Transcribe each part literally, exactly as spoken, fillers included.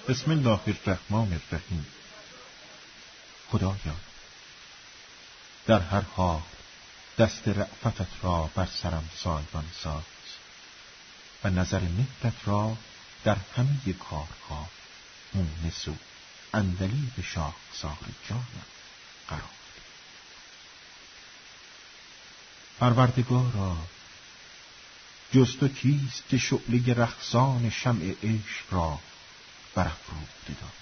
بسم الله الرحمن الرحیم. خدایا در هر حال دست رأفتت را بر سرم سایبان ساز و نظر مهرت را در همه کارها مونس و عندلیب شاخسار جانم قرار ده. پروردگارا، جز تو کیست که شعله رخصان شمع عشق را برافروخته دارد؟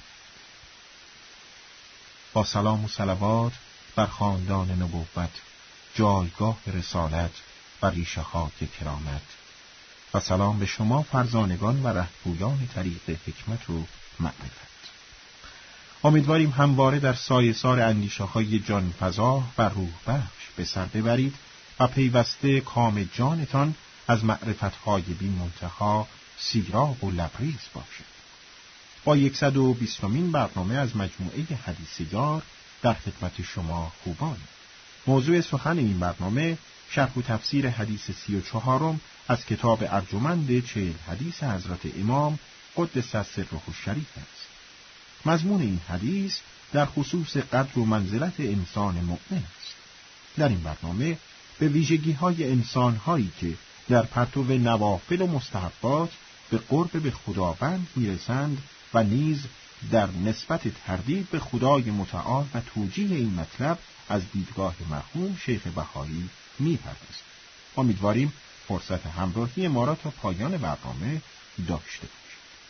با سلام و صلوات بر خاندان نبوت، جایگاه رسالت و ریشه های کرامت، و سلام به شما فرزانگان و رهپویان طریق حکمت و معرفت. امیدواریم همواره در سایه‌سار اندیشه‌های جانفزا و روح بخش به سر ببرید و پیوسته کام جانتان از معرفت‌های بی منتها سیراب و لبریز باشد. با یکصد و بیستمین برنامه از مجموعه حدیث یار در خدمت شما خوبان. موضوع سخن این برنامه شرح و تفسیر حدیث سی و چهارم از کتاب ارجمند چهل حدیث حضرت امام قدس سره الشریف است. مضمون این حدیث در خصوص قدر و منزلت انسان مؤمن است. در این برنامه به ویژگی‌های انسان‌هایی که در پرتو نوافل و مستحبات به قرب به خداوند میرسند و نیز در نسبت تردید به خدای متعال و توجیه این مطلب از دیدگاه مرحوم شیخ بهایی می‌پردازیم. امیدواریم فرصت همراهی ما را تا پایان برنامه داشته باشید.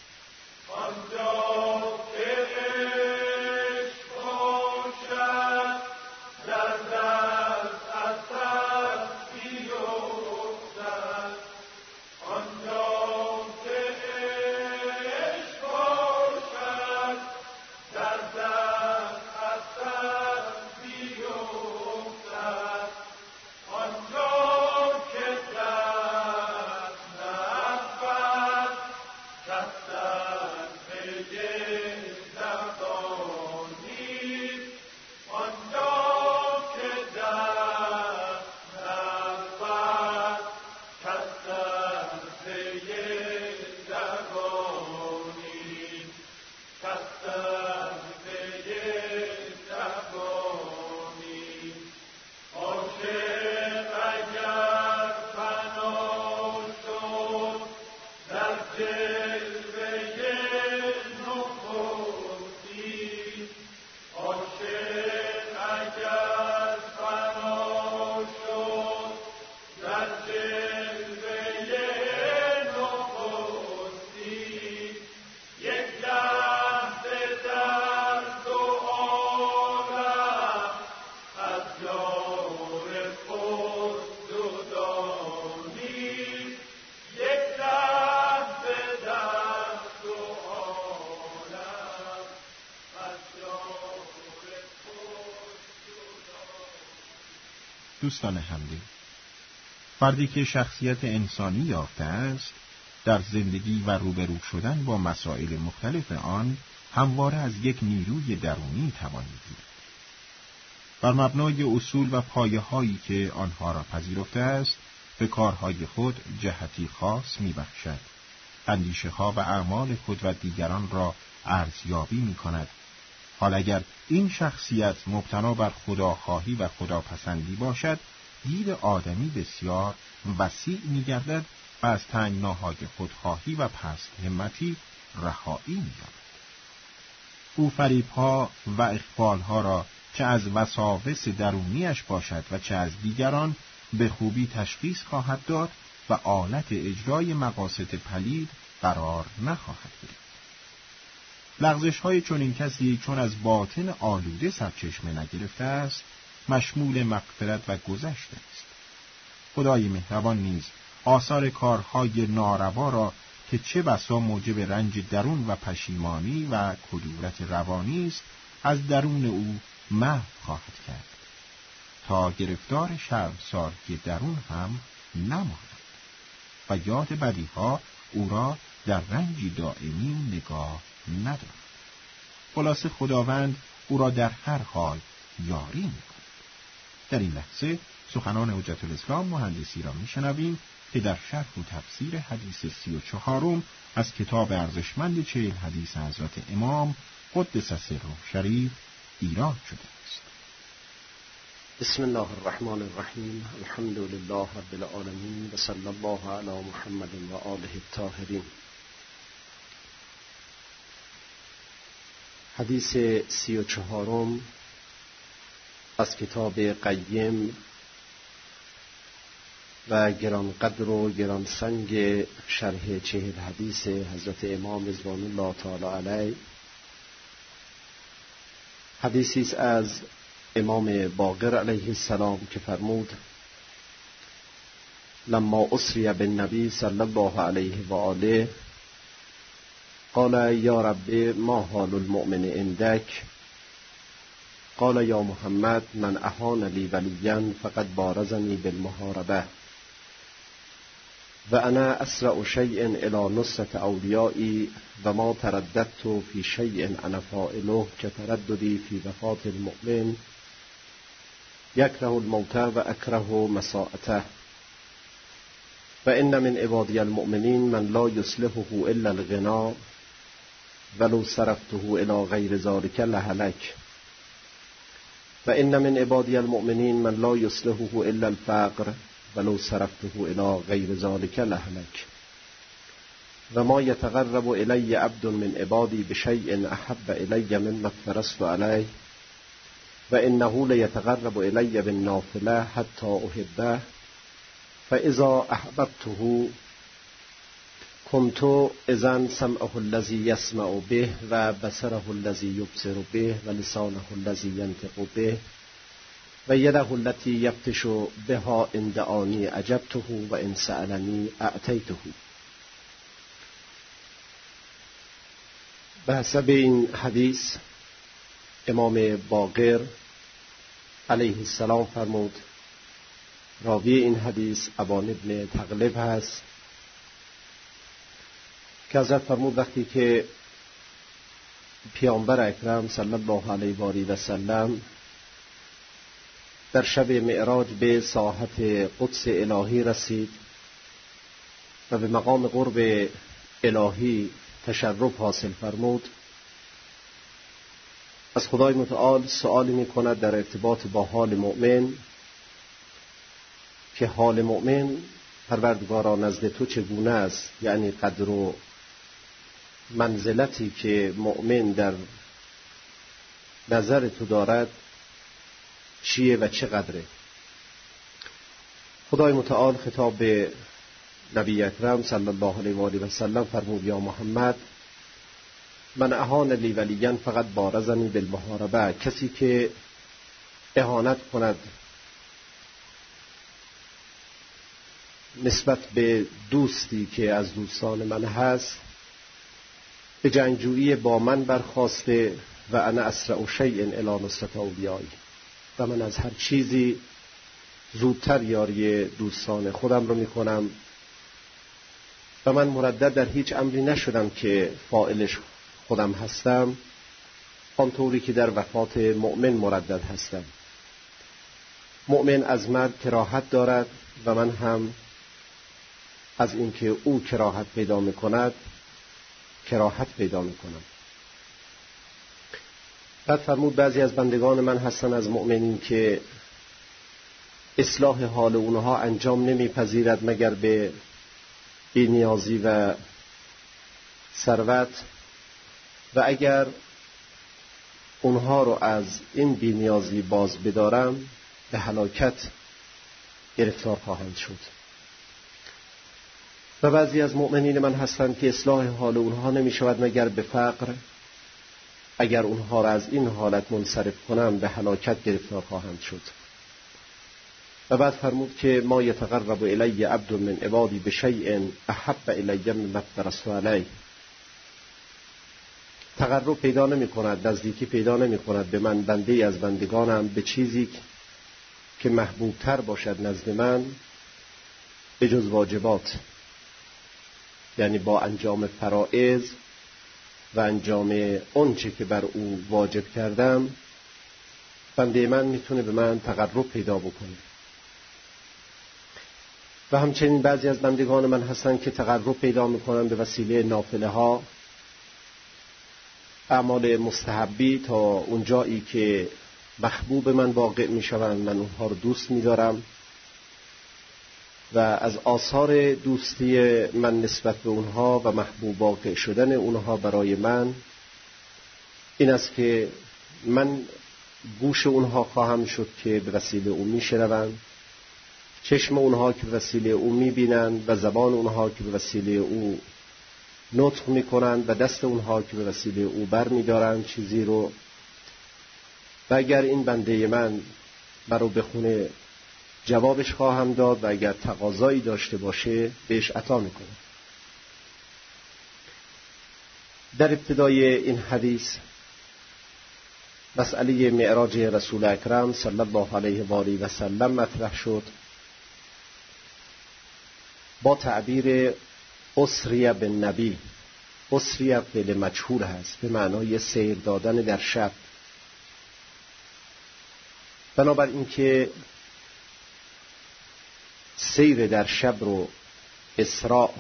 دوستان همدل، فردی که شخصیت انسانی یافته است، در زندگی و روبرو شدن با مسائل مختلف آن همواره از یک نیروی درونی توان می‌گیرد. بر مبنای اصول و پایه‌هایی که آنها را پذیرفته است، به کارهای خود جهتی خاص می‌بخشد. اندیشه‌ها و اعمال خود و دیگران را ارزیابی می‌کند. حال اگر این شخصیت مبتنا بر خداخواهی و خداپسندی باشد، دید آدمی بسیار وسیع می‌گردد و از تنگناهای خودخواهی و پست همتی رهایی می‌یابد. او فریب‌ها و اغفال‌ها را چه از وساوس درونیش باشد و چه از دیگران به خوبی تشخیص خواهد داد و آلت اجرای مقاصد پلید قرار نخواهد گرفت. لغزش‌های چنین کسی چون از باطن آلوده سرچشمه نگرفته است، مشمول مغفرت و گذشت است. خدای مهربان نیز آثار کارهای ناروا را که چه بسا موجب رنج درون و پشیمانی و کدورت روانی است، از درون او محو خواهد کرد تا گرفتار شرمساری درون هم نماند و یاد بدیها او را در رنجی دائمی نگاه ندارد. خلاصه خداوند او را در هر حال یاری می‌کند. در این لحظه سخنان حجت الاسلام مهندسی را می‌شنویم که در شرح و تفسیر حدیث سی و چهارم از کتاب ارزشمند چهل حدیث حضرت امام قدس سره شریف ایراد شده است. بسم الله الرحمن الرحیم. الحمد لله رب العالمین و صلی الله علی محمد و آله الطاهرین. حدیث سی و چهارم از کتاب قیم و گرانقدر و گرانسنگ شرح چهل حدیث حضرت امام رضوان الله تعالی علیه. حدیثی است از امام باقر علیه السلام که فرمود: لما اسری بالنبی صلی الله علیه و آله قال یا رب ما حال المؤمن عندک؟ قال یا محمد من اهان لی ولیا فقد بارزنی بالمحاربه و انا اسرع شیء الی نصرة اولیایی و ما ترددت فی شیء انا فاعله که ترددی فی وفاة المؤمن یکره الموت و اکره مساءته و ان من عبادی المؤمنین من لا یصلحه الا الغنا ولو صرفته الی غیر ذلک لهلک و ان من عبادی المؤمنین من لا یصلحه الا الفقر ولو صرفته الی غیر ذلک لهلک و ما یتقرب الی عبد من عبادی بشیء احب الی مما افترضت علیه و انه لیتقرب الی بالنافله حتی احبه فاذا احببته كنت اذن سمعه الذي يسمع به و بصره الذي يبصر به و لسانه الذي ينطق به و یده التي یبطش بها ان دعانی اجبته و ان سألنی اعطیته. به حسب این حدیث امام باقر علیه السلام فرمود، راوی این حدیث ابان ابن تغلب هست که حضرت فرمود وقتی که پیامبر اکرم صلی الله علیه و آله و سلم در شب معراج به ساحت قدس الهی رسید و به مقام قرب الهی تشرف حاصل فرمود، از خدای متعال سؤالی می کند در ارتباط با حال مؤمن که حال مؤمن پروردگارا نزد تو چگونه است، یعنی قدر و منزلتی که مؤمن در نظر تو دارد چیه و چقدره. خدای متعال خطاب به نبی اکرم صلی الله علیه و آله و سلم فرمود: یا محمد من اهان لی ولیا فقط بارزنی بالمحاربه. کسی که اهانت کند نسبت به دوستی که از دوستان من هست، به جنگجویی با من برخواسته و انا اسرع شیء الی نصرة اولیایی و من از هر چیزی زودتر یاری دوستان خودم رو میکنم و من مردد در هیچ امری نشدم که فاعلش خودم هستم، آنطوری که در وفات مؤمن مردد هستم. مؤمن از مرگ کراهت دارد و من هم از اینکه او کراهت پیدا میکند کراهت پیدا میکنم. بعد فرمود بعضی از بندگان من هستن از مؤمنین که اصلاح حال اونها انجام نمیپذیرد مگر به بی‌نیازی و ثروت، و اگر اونها رو از این بی‌نیازی باز بدارم به هلاکت گرفتار خواهند شد. و بعضی از مؤمنین من هستند که اصلاح حال اونها نمی شود مگر به فقر، اگر اونها را از این حالت منصرف کنم به هلاکت گرفتار خواهند شد. و بعد فرمود که ما یتقرب الی عبد من عبادی بشیء احب الی مما افترضت علیه. تقرب پیدا نمی کند، نزدیکی پیدا نمی کند به من بنده از بندگانم به چیزی که محبوب تر باشد نزد من به جز واجبات، یعنی با انجام فرائض و انجام آنچه که بر او واجب کردم بنده من میتونه به من تقرب پیدا بکنه. و همچنین بعضی از بندگان من هستن که تقرب پیدا میکنن به وسیله نافله ها، اعمال مستحبی، تا اونجایی که محبوب من واقع میشوند من اونها رو دوست میدارم و از آثار دوستی من نسبت به اونها و محبوب واقع شدن اونها برای من این است که من گوش اونها خواهم شد که به وسیله اون میشنوند، چشم اونها که به وسیله او میبینند و زبان اونها که به وسیله او نطق میکنند و دست اونها که به وسیله او بر میدارند چیزی رو، و اگر این بنده من مرا بخونه جوابش خواهم داد و اگر تقاضایی داشته باشه بهش عطا میکنم. در ابتدای این حدیث مسئله معراج رسول اکرم صلی الله علیه و آله و سلم مطرح شد با تعبیر اسریه بالنبی. اسریه فعل مجهول هست به معنای سیر دادن در شب. بنابراین که سیر در شب رو اسراء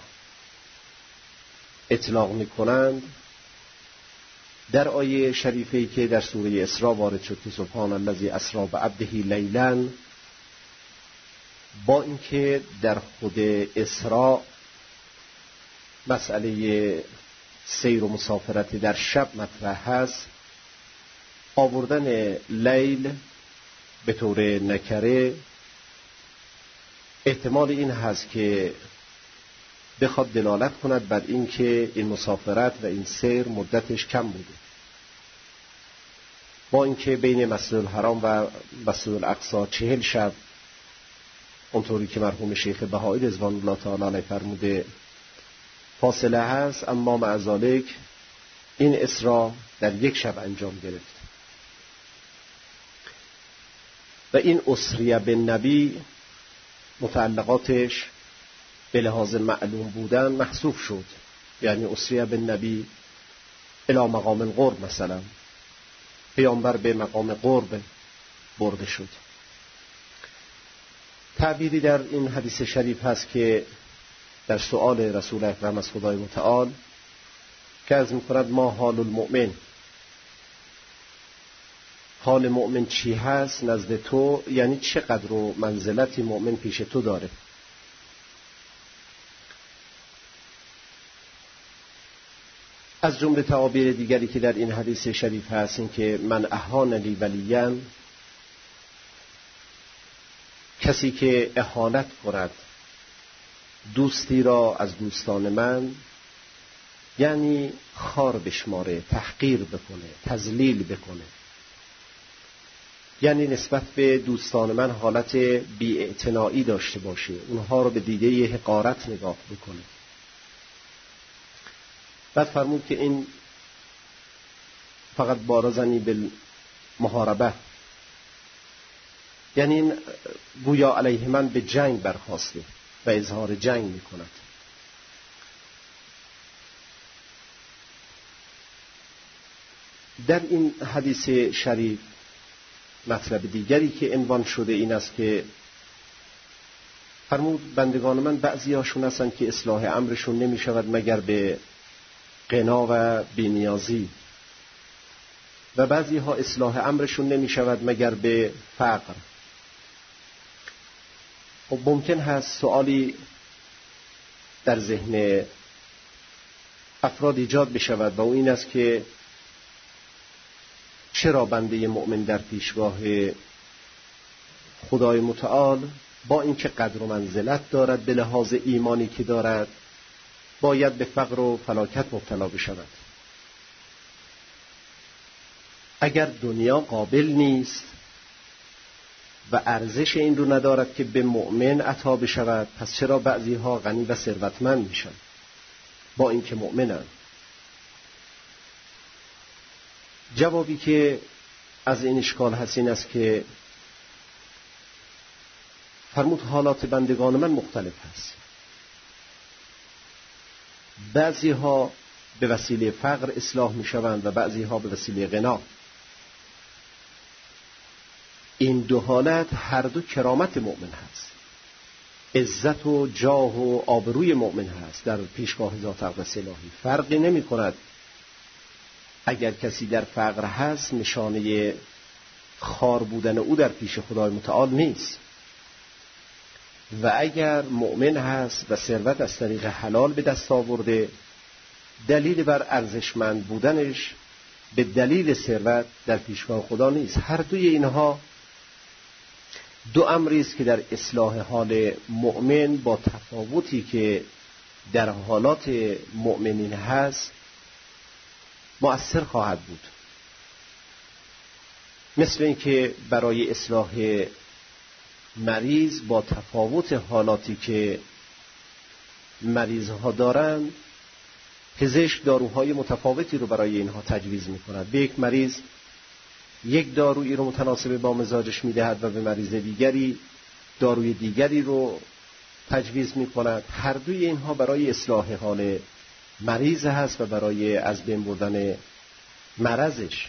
اطلاق می کنند، در آیه شریفه‌ای که در سوره اسراء وارد شد که سبحان الذی اسری بعبده لیلا، با اینکه در خود اسراء مسئله سیر و مسافرت در شب مطرح هست، آوردن لیل به طور نکره احتمال این هست که بخواد دلالت کند بر این که این مسافرت و این سیر مدتش کم بوده، با اینکه بین مسجد الحرام و مسجد الاقصی چهل شب اونطوری که مرحوم شیخ بهایی رضوان الله تعالی علیه فرموده فاصله هست، اما مع ذالک این اسراء در یک شب انجام گرفت و این اسریه بالنبی متعلقاتش به لحاظ معلوم بودن محذوف شد. یعنی اسریه بالنبی الی مقام القرب، مثلا پیامبر به مقام قرب برده شد. تعبیری در این حدیث شریف هست که در سؤال رسول اکرم از خدای متعال که از می‌کند ما حال المؤمن، حال مؤمن چی هست نزد تو، یعنی چقدر و منزلتی مؤمن پیش تو داره. از جمله تعابیر دیگری که در این حدیث شریف هست این که من اهان لی ولیاً، کسی که اهانت کند دوستی را از دوستان من، یعنی خار بشماره، تحقیر بکنه، تذلیل بکنه، یعنی نسبت به دوستان من حالت بی‌اعتنایی داشته باشه، اونها رو به دیده حقارت نگاه بکنه. بعد فرمود که این فقط بارزنی بالمحاربه، یعنی این گویا علیه من به جنگ برخاسته و اظهار جنگ می کند. در این حدیث شریف مطلب دیگری که عنوان شده این است که فرمود بندگان من بعضی هاشون هستن که اصلاح امرشون نمی شود مگر به غنا و بی‌نیازی، و بعضی ها اصلاح امرشون نمی شود مگر به فقر. خب ممکن هست سوالی در ذهن افراد ایجاد بشود و او این است که چرا بنده مؤمن در پیشگاه خدای متعال با اینکه قدر و منزلت دارد به لحاظ ایمانی که دارد باید به فقر و فلاکت مبتلا بشود؟ اگر دنیا قابل نیست و ارزش این رو ندارد که به مؤمن عطا بشود، پس چرا بعضی ها غنی و ثروتمند میشن با اینکه مؤمنن؟ جوابی که از این اشکال هست این است که فرمود حالات بندگان من مختلف هست. بعضی ها به وسیله فقر اصلاح می شوند و بعضی ها به وسیله غنا. این دو حالت هر دو کرامت مؤمن هست. عزت و جاه و آبروی مؤمن هست در پیشگاه ذات اقدس الهی. فرقی نمی کند اگر کسی در فقر هست نشانه خار بودن او در پیش خدای متعال نیست، و اگر مؤمن هست و ثروت از طریق حلال به دست آورده، دلیل بر ارزشمند بودنش به دلیل ثروت در پیشگاه خدا نیست. هر دوی اینها دو امری است که در اصلاح حال مؤمن با تفاوتی که در حالات مؤمنین هست مؤثر خواهد بود. مثل اینکه برای اصلاح مریض با تفاوت حالاتی که مریضها دارند، پزشک داروهای متفاوتی رو برای اینها تجویز می‌کند. به یک مریض یک دارویی رو متناسب با مزاجش می‌دهد و به مریض دیگری داروی دیگری رو تجویز می‌کند. هر دوی اینها برای اصلاح حال مریض هست و برای از بین بردن مرضش.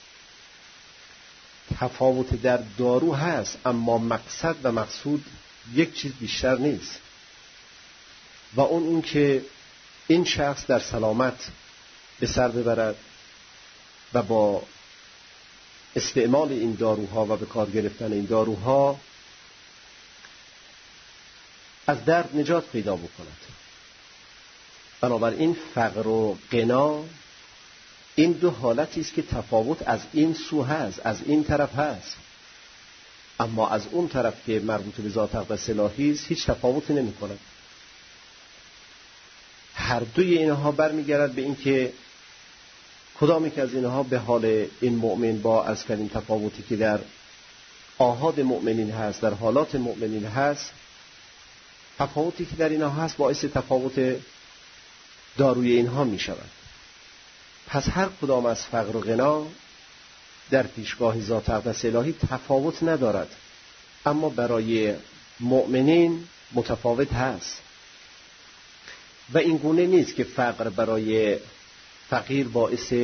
تفاوت در دارو هست، اما مقصد و مقصود یک چیز بیشتر نیست، و اون این که این شخص در سلامت به سر ببرد و با استعمال این داروها و به کار گرفتن این داروها از درد نجات پیدا بکند. بنابراین فقر و غنا این دو حالتی است که تفاوت از این سو هست، از این طرف هست، اما از اون طرف که مربوط به ذات اقدس الهی است هیچ تفاوتی نمی‌کند. هر دوی اینها برمیگردد به این که کدام یک از اینها به حال این مؤمن با از کلیم تفاوتی که در آحاد مؤمنین هست، در حالات مؤمنین هست، تفاوتی که در اینها هست باعث تفاوت داروی اینها می شود. پس هر کدام از فقر و غنا در پیشگاه ذات اقدس الهی تفاوت ندارد، اما برای مؤمنین متفاوت هست. و این گونه نیست که فقر برای فقیر باعث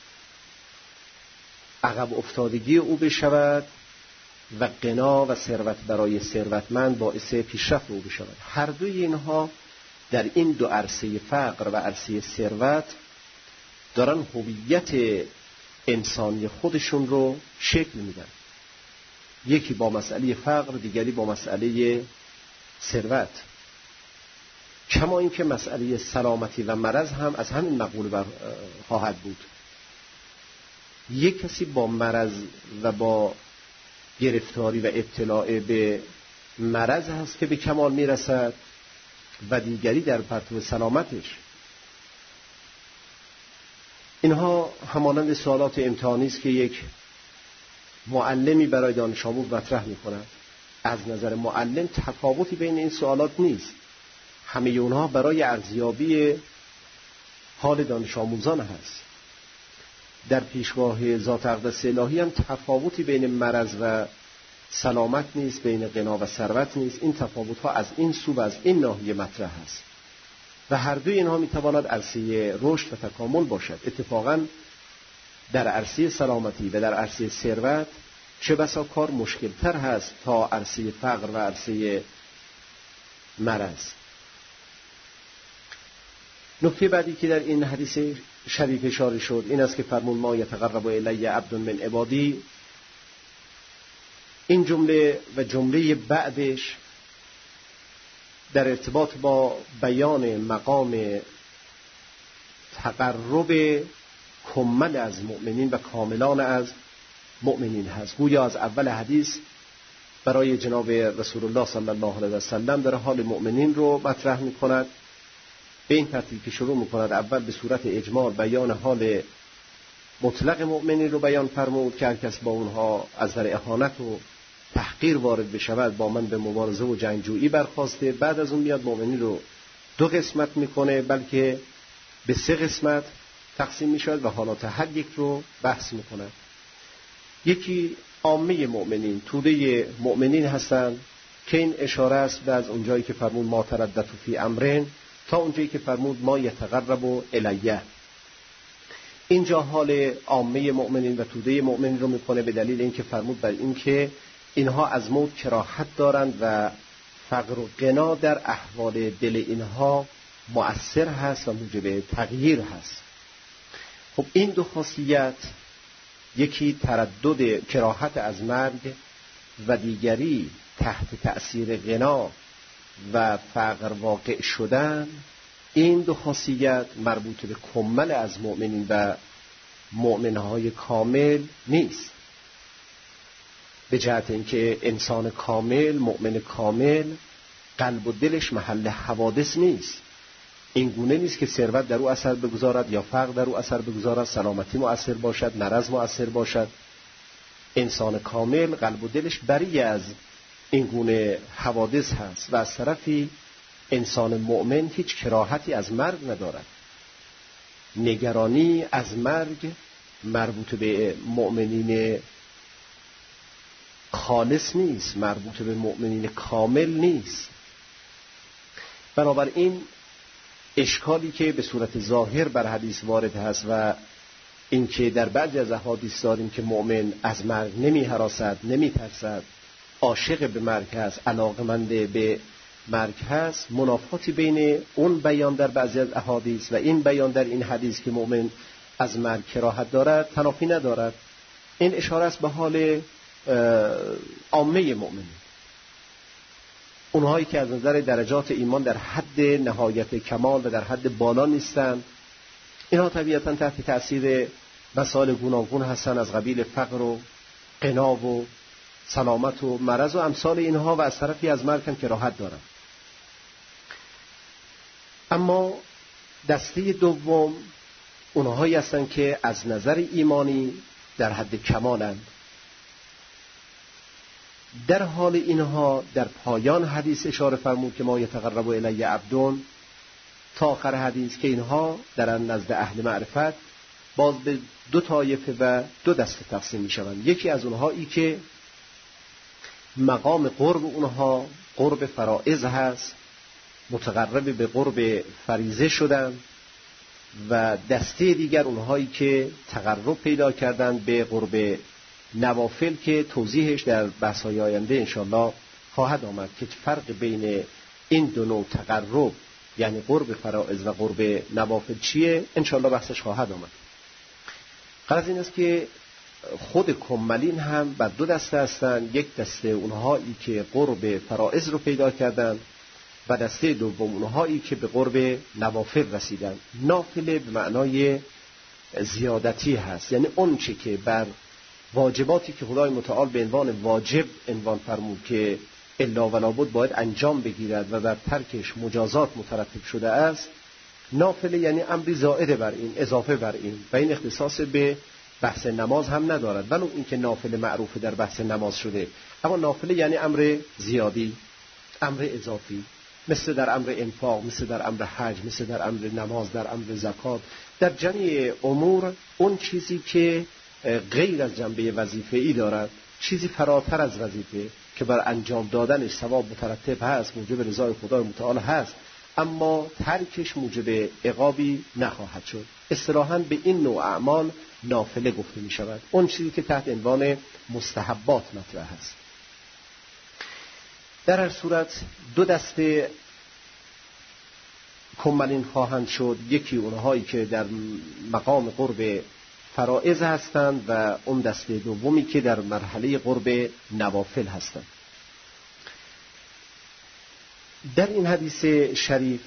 عقب افتادگی او بشود و غنا و ثروت برای ثروتمند باعث پیشرفت او بشود. هر دوی اینها در این دو عرصه فقر و عرصه ثروت دارن هویت انسانی خودشون رو شکل میدن، یکی با مسئله فقر، دیگری با مسئله ثروت. کما اینکه مسئله سلامتی و مرض هم از همین مقوله بر خواهد بود. یک کسی با مرض و با گرفتاری و ابتلاع به مرض هست که به کمال میرسد و دیگری در پرتو سلامتش. اینها همانند سوالات امتحانی است که یک معلمی برای دانش آموز مطرح می‌کند. از نظر معلم تفاوتی بین این سوالات نیست، همه اونها برای ارزیابی حال دانش آموزان هست. در پیشگاه ذات اقدس الهی هم تفاوتی بین مرض و سلامت نیست، بین غنا و ثروت نیست. این تفاوت‌ها از این سو و از این ناحیه مطرح است و هر دوی اینها میتواند عرصه رشد و تکامل باشد. اتفاقاً در عرصه سلامتی و در عرصه ثروت چه بسا کار مشکل‌تر هست تا عرصه فقر و عرصه مرض. نکته بعدی که در این حدیث شریف اشاره شد این است که فرمود ما یتقرب الی عبد من عبادی. این جمله و جمله بعدش در ارتباط با بیان مقام تقرب کمل از مؤمنین و کاملان از مؤمنین هست. گویا از اول حدیث برای جناب رسول الله صلی الله علیه و سلم در حال مؤمنین رو مطرح می کند. به این ترتیب که شروع می کند اول به صورت اجمال بیان حال مطلق مؤمنین رو بیان فرمود که هر کس با اونها از در اهانت و تحقیر وارد بشود با من به مبارزه و جنگجویی برخواسته. بعد از اون میاد مؤمنین رو دو قسمت میکنه، بلکه به سه قسمت تقسیم میشود و حالات هر یک رو بحث میکنه. یکی عامه مؤمنین، توده مؤمنین هستند که این اشاره است به از اونجایی که فرمود ما ترددت فی امرین تا اونجایی که فرمود ما یتقرب الیه. اینجا حال عامه مؤمنین و توده مؤمنین رو میکنه به دلیل اینکه فرمود بر این که اینها از موت کراهت دارند و فقر و غنا در احوال دل اینها مؤثر هست و موجب تغییر هست. خب این دو خاصیت، یکی تردد کراهت از مرگ و دیگری تحت تأثیر غنا و فقر واقع شدن، این دو خاصیت مربوط به کمل از مؤمنین و مؤمنهای کامل نیست، به جهت اینکه انسان کامل، مؤمن کامل، قلب و دلش محل حوادث نیست. این گونه نیست که ثروت در او اثر بگذارد یا فقر در او اثر بگذارد، سلامتی مؤثر باشد، مرض مؤثر باشد. انسان کامل قلب و دلش بری از این گونه حوادث هست و از طرفی انسان مؤمن هیچ کراهتی از مرگ ندارد. نگرانی از مرگ مربوط به مؤمنین خالص نیست، مربوط به مؤمنین کامل نیست. بنابراین اشکالی که به صورت ظاهر بر حدیث وارد هست و اینکه در بعضی از احادیث داریم که مؤمن از مرگ نمی هراسد، نمی ترسد، عاشق به مرگ هست، علاقمند به مرگ هست، منافاتی بین اون بیان در بعضی از احادیث و این بیان در این حدیث که مؤمن از مرگ کراهت دارد تنافی ندارد. این اشاره است به حال عامه مؤمنین، اونهایی که از نظر درجات ایمان در حد نهایت کمال و در حد بالا نیستند. اینها طبیعتا تحت تأثیر مسائل گوناگون هستند از قبیل فقر و غنا و سلامت و مرض و امثال اینها و از طرفی از مرگ هم کراهت دارند. اما دسته دوم اونهایی هستند که از نظر ایمانی در حد کمالند. در حال اینها در پایان حدیث اشاره فرمود که ما یتقرب الی عبد تا آخر حدیث که اینها در نزد اهل معرفت باز به دو طایفه و دو دسته تقسیم می شوند. یکی از اونهایی که مقام قرب اونها قرب فرائض هست، متقرب به قرب فریضه شدن، و دسته دیگر اونهایی که تقرب پیدا کردن به قرب نوافل که توضیحش در بحث‌های آینده انشاءالله خواهد آمد که فرق بین این دو نوع تقرب یعنی قرب فرائض و قرب نوافل چیه، انشاءالله بحثش خواهد آمد. غرض این است که خود کملین هم بر دو دسته هستند. یک دسته اونهایی که قرب فرائض رو پیدا کردن و دسته دوم اونهایی که به قرب نوافل رسیدن. نافله به معنای زیادتی هست، یعنی اون چه که بر واجباتی که خدای متعال به عنوان واجب عنوان فرمود که الا ولا بد باید انجام بگیرد و بر ترکش مجازات مترتب شده است، نافله یعنی امری زائد بر این، اضافه بر این، و این اختصاص به بحث نماز هم ندارد، ولو اینکه نافله معروف در بحث نماز شده، اما نافله یعنی امر زیادی، امر اضافی، مثل در امر انفاق، مثل در امر حج، مثل در امر نماز، در امر زکات، در جمیع امور اون چیزی که غیر از جنبه وظیفه‌ای دارد، چیزی فراتر از وظیفه که بر انجام دادنش ثواب مترتب هست، موجب رضای خدای متعال هست، اما ترکش موجب عقابی نخواهد شد. اصطلاحاً به این نوع اعمال نافله گفته می شود، اون چیزی که تحت عنوان مستحبات مطرح است. در هر صورت دو دسته کملین خواهند شد، یکی اونهایی که در مقام قرب فرائض هستند و اون دسته دومی که در مرحله قرب نوافل هستند. در این حدیث شریف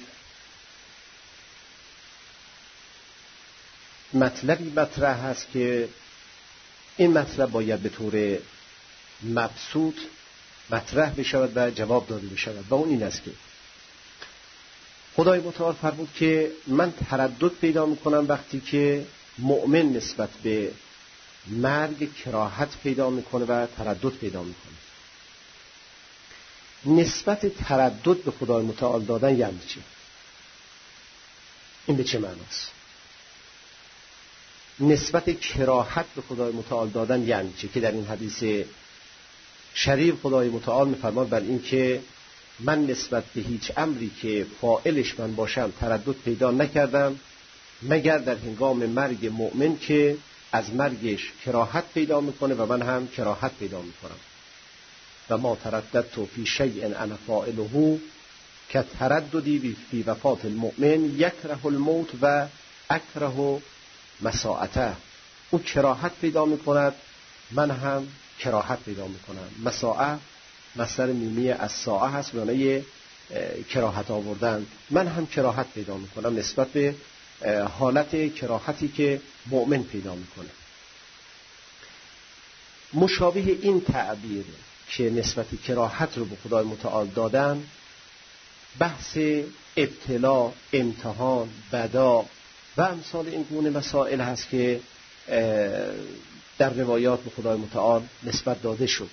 مطلبی مطرح هست که این مطلب باید به طور مبسوط مطرح بشود و جواب داده بشود، و اون این است که خدای متعال فرمود که من تردد پیدا میکنم وقتی که مؤمن نسبت به مرگ کراهت پیدا میکنه و تردد پیدا میکنه. نسبت تردد به خدای متعال دادن یعنی چی؟ این به چه معناست؟ نسبت کراهت به خدای متعال دادن یعنی چی؟ که در این حدیث شریف خدای متعال میفرماد بر این که من نسبت به هیچ امری که فاعلش من باشم تردد پیدا نکردم مگر در هنگام مرگ مؤمن که از مرگش کراهت پیدا میکنه و من هم کراهت پیدا میکنم. و ما ترددت فی شیء انا فاعله که ترددی فی وفات المؤمن یکره الموت و اکره مساعته. او کراهت پیدا میکند، من هم کراهت پیدا میکنم. مساعه مصدر میمی از ساعه هست، معنی کراهت آوردن. من هم کراهت پیدا میکنم نسبت به حالت کراهتی که مؤمن پیدا میکنه. مشابه این تعبیر که نسبت کراهت رو به خدای متعال دادن، بحث ابتلا، امتحان، بدا و امثال این گونه مسائل هست که در روایات به خدای متعال نسبت داده شد.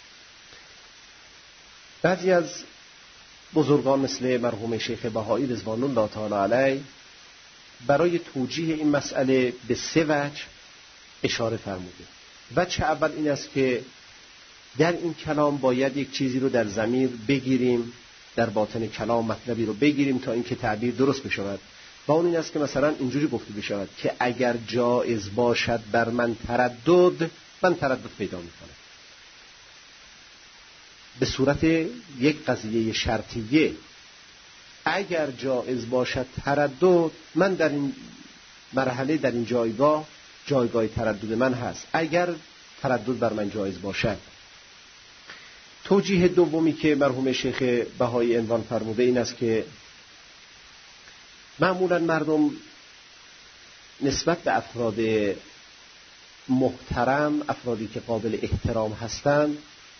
بعضی از بزرگان مثل مرحوم شیخ بهایی رضوان الله تعالی علیه برای توجیه این مسئله به سه وجه اشاره فرموده. وجه اول این است که در این کلام باید یک چیزی رو در ضمیر بگیریم، در باطن کلام مطلبی رو بگیریم تا اینکه تعبیر درست بشود. و اون این است که مثلا اینجوری گفته بشود که اگر جایز باشد بر من تردد، من تردد پیدا میکنم. به صورت یک قضیه شرطیه، اگر جایز باشد تردد، من در این مرحله، در این جایگاه، جایگاه تردد من هست اگر تردد بر من جایز باشد. توجیه دومی که مرحوم شیخ بهایی عنوان فرموده این است که معمولا مردم نسبت به افراد محترم، افرادی که قابل احترام هستند،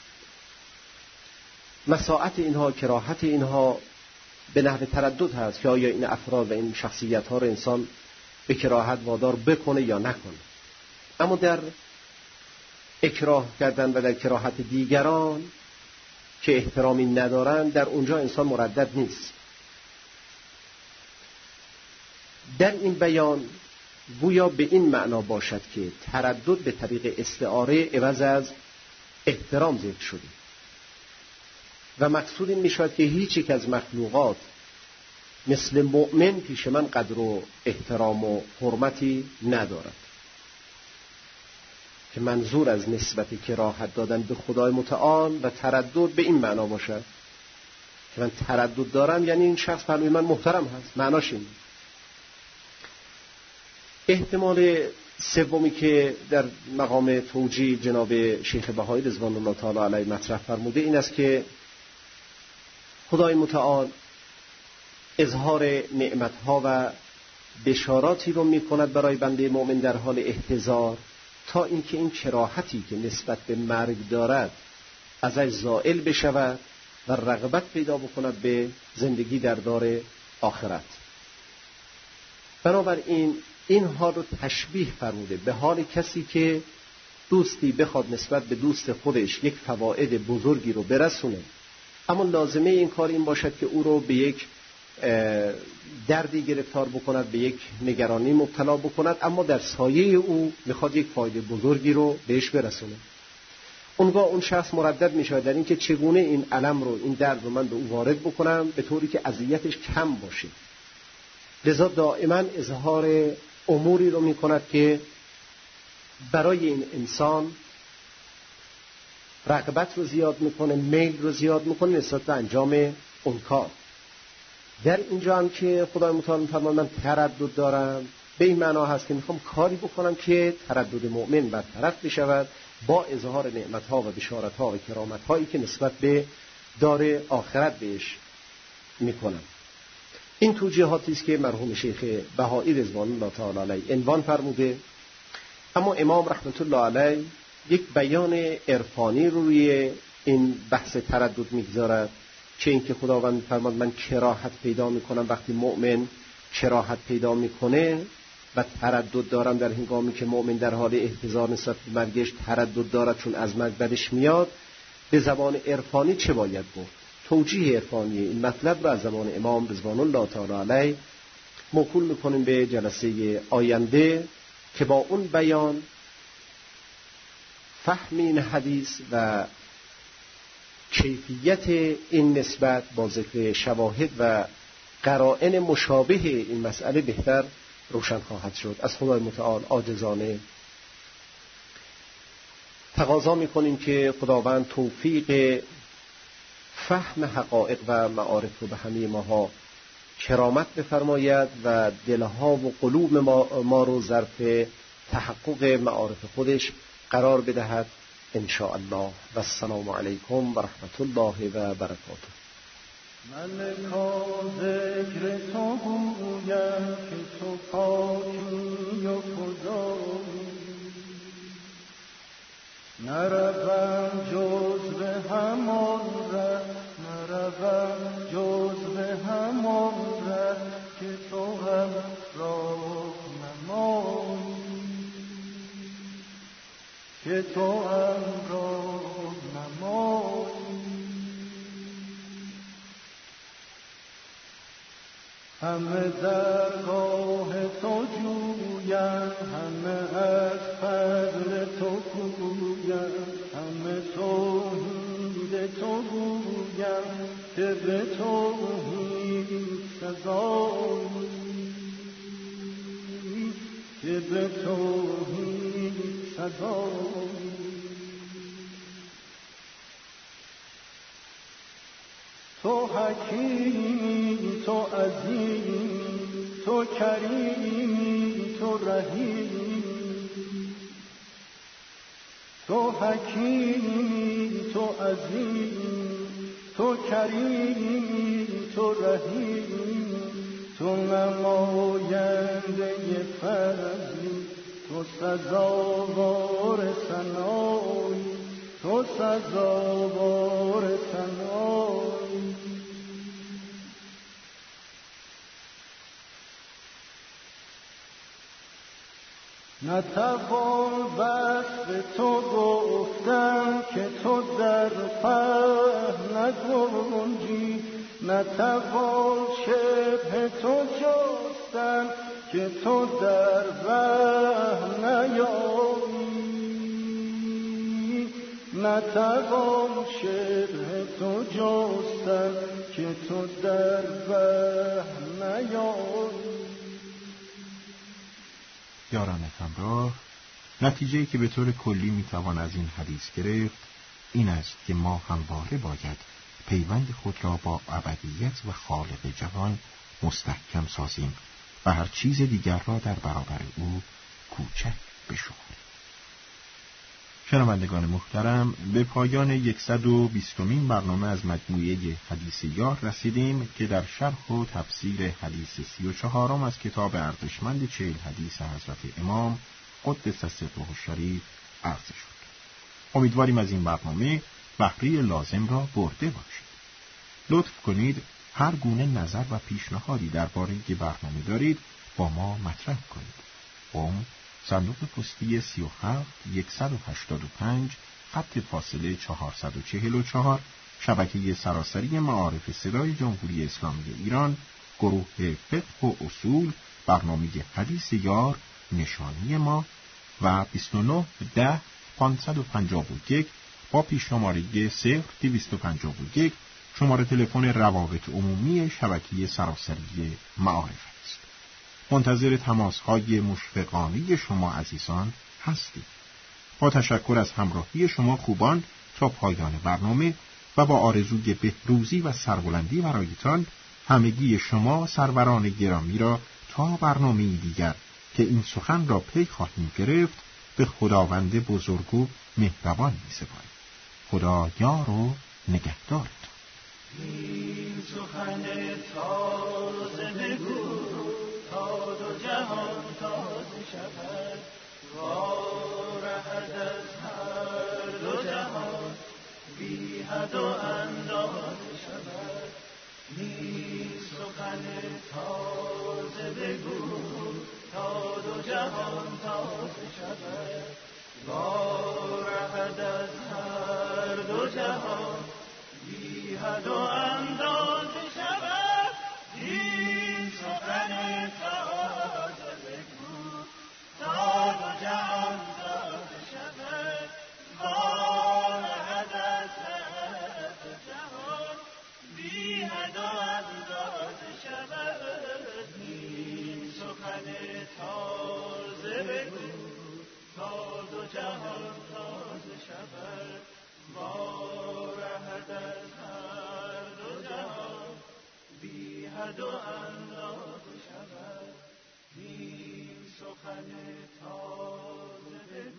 مساعت اینها، کراهت اینها به نحو تردد هست که آیا این افراد و این شخصیت ها رو انسان به کراهت وادار بکنه یا نکنه. اما در اکراه کردن و در کراهت دیگران که احترامی ندارن، در اونجا انسان مردد نیست. در این بیان گویا به این معنا باشد که تردد به طریق استعاره عوض از احترام ذکر شده و مقصود این می شود که هیچ یک از مخلوقات مثل مؤمن پیش من قدر و احترام و حرمتی ندارد، که منظور از نسبت کراهت دادن به خدای متعال و تردد به این معنا باشد که من تردد دارم، یعنی این شخص پهلوی من محترم هست. معناش این. احتمال سومی که در مقام توجیه جناب شیخ بهایی رضوان الله تعالی علیه مطرح فرموده این است که خدای متعال اظهار نعمتها و بشاراتی رو می کند برای بنده مؤمن در حال احتضار، تا اینکه این کراهتی که نسبت به مرگ دارد ازش زائل بشود و رغبت پیدا بکند به زندگی در دار آخرت. بنابراین این حال رو تشبیه فرموده به حال کسی که دوستی بخواد نسبت به دوست خودش یک فواید بزرگی رو برسونه، اما لازمه این کار این باشد که او رو به یک دردی گرفتار بکند، به یک نگرانی مبتلا بکند، اما در سایه او میخواد یک فایده بزرگی رو بهش برسونه. اونگاه اون شخص مردد میشه در این که چگونه این الم رو، این درد رو من به او وارد بکنم به طوری که اذیتش کم باشه. لذا دائما اظهار اموری رو میکند که برای این انسان رغبت رو زیاد میکنه، میل رو زیاد میکنه نسبت به انجام اون کار. در اینجا هم که خدای متعال میفرماید من تردد دارم، به این معنا هست که میخوام کاری بکنم که تردد مؤمن برطرف بشود با اظهار نعمتها و بشارتها و کرامتهایی که نسبت به دار آخرت بهش میکنم. این توجیهاتی است که مرحوم شیخ بهایی رضوان الله تعالی علیه عنوان فرموده. اما امام رحمت الله علیه یک بیان عرفانی روی این بحث تردد میگذارد، چه اینکه خداوند می‌فرماید من کراهت پیدا میکنم وقتی مؤمن کراهت پیدا میکنه و تردد دارم در هنگامی که مؤمن در حال احتضار نسبت به مرگش تردد دارد چون از مرگ بدش میاد. به زبان عرفانی چه باید گفت؟ توجیه عرفانی این مطلب را از زمان امام رضوان الله تعالی علیه موکول میکنیم به جلسه آینده که با اون بیان فهم این حدیث و کیفیت این نسبت با ذکر شواهد و قرائن مشابه این مسئله بهتر روشن خواهد شد. از خدای متعال عاجزانه تقاضا میکنیم که خداوند توفیق فهم حقایق و معارف رو به همه ماها کرامت بفرماید و دلها و قلوب ما, ما رو ظرف تحقق معارف خودش قرار بدهد ان شاء الله. و السلام علیکم و رحمت الله و برکاته. ملکا ذکر تو گویم که تو پاکی و خدایی، نروم جز به همان ره، نروم جز به همان ره که تو هم راه نمایی، که تو هم راه نمایی. همه درگاه تو جویم، همه از فضل تو گویم، همه توحید تو گویم که به توحید سزایی، که به توحید سزایی. تو حکیمی، تو عظیمی، تو کریمی، تو رحیمی، تو حکیمی، تو عظیمی، تو کریمی، تو رحیمی، تو نماینده فضلی، تو سزاوار ثنایی، تو سزاوار ثنایی. نتوان وصف تو گفتن که تو در فهم نگنجی، نتوان شبه تو جستن که تو در وهم نیایی، نتوان شبه تو جستن که تو در وهم نیایی. یاران همراه، نتیجه‌ای که به طور کلی میتوان از این حدیث گرفت این است که ما همواره باید پیوند خود را با ابدیت و خالق جهان مستحکم سازیم و هر چیز دیگر را در برابر او کوچک بشماریم. شنوندگان محترم، به پایان صد و بیستمین برنامه از مجموعه حدیث یار رسیدیم که در شرح و تفسیر حدیث سی و چهارم از کتاب ارزشمند چهل حدیث حضرت امام قدس سره الشریف عرضه شد. امیدواریم از این برنامه بهره لازم را برده باشید. لطف کنید هر گونه نظر و پیشنهادی درباره برنامه دارید با ما مطرح کنید. قم صندوق پستی سی و هفت صد و هشتاد و پنج خط فاصله چهارصد و چهل و چهار، شبکه سراسری معارف صدای جمهوری اسلامی ایران، گروه فقه و اصول، برنامه حدیث یار، نشانی ما و بیست و نه ده پانصد و پنجاه و یک با پیشنماره صفر دویست و پنجاه و یک شماره تلفن روابط عمومی شبکه سراسری معارف است. منتظر تماس‌های مشفقانه شما عزیزان هستید. با تشکر از همراهی شما خوبان تا پایان برنامه و با آرزوی بهروزی و سربلندی برایتان، همگی شما سروران گرامی را تا برنامه دیگر که این سخن را پی خواهیم گرفت به خداوند بزرگ و مهربان می‌سپاریم. خدا یار و نگهدارتان. این سخن تازه بگو تا دو جهان تازه شود، وارهد از هر دو جهان بی حد و اندازه شود. این سخن تازه بگو تا دو جهان تازه شود، وارهد از هر دو جهان بی حد و اندازه شود. این سخن تازه بگو تا دو جهان تازه شود، وارهد از هر دو جهان بی حد و اندازه شود. این سخن تازه بگو تا دو جهان تازه شود، وارهد از هر بی حد و اندازه شود این سخن تازه